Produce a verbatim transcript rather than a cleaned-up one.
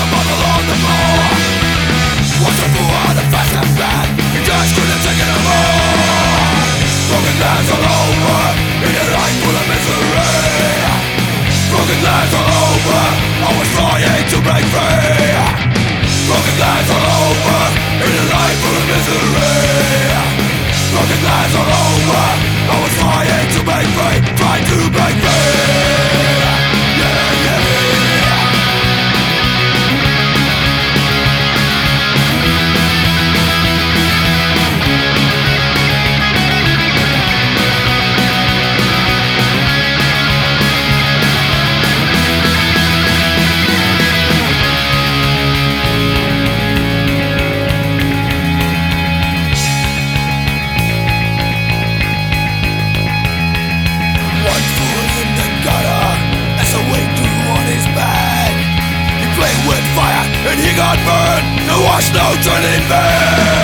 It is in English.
bottle on the floor. What's the fool on the fast and bad? You just couldn't take it no more. Broken glass all over in a life full of misery. Broken glass all over, I was trying to break free. Broken glass all over in a life full of misery. Broken glass all over, I was trying to break free, trying to break free. Yeah, yeah. And he got burned, there was no turning back.